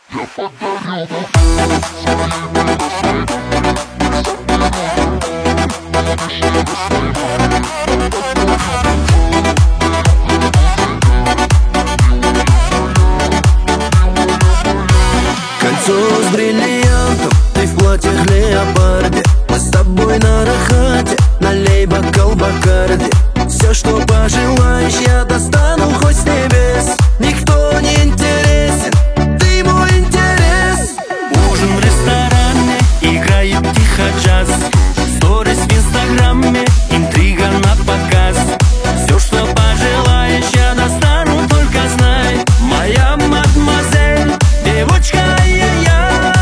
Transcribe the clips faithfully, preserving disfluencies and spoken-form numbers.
Кольцо с бриллиантом, ты в платьях леопарде. Мы с тобой на рахате, налей бокал Бакарди. Все, что пожелаешь, я достану хоть с небес. Никто не интересен, ты мой интерес. Ужин в ресторане, играет тихо джаз. Сторис в инстаграме, интрига на показ. Все, что пожелаешь, я достану, только знай. Моя мадемуазель, девочка, ай-яй-яй.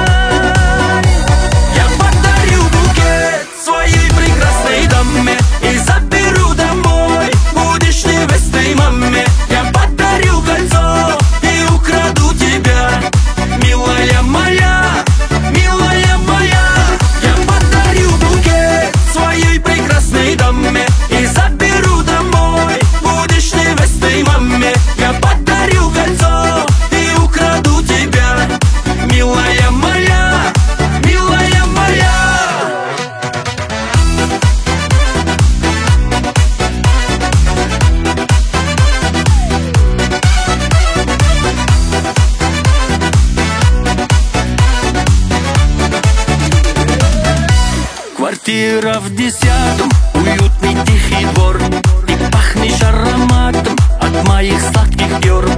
Я подарю букет своей прекрасной даме и заберу домой, будешь невестой маме. Я подарю кольцо и украду тебя, милая моя, милая моя. Я подарю букет своей прекрасной даме и заберу домой, будешь невестой маме. Я подарю кольцо и украду тебя, милая моя, милая моя. Квартира в десятом, уютный тихий двор. Ты пахнешь ароматом от моих сладких дер.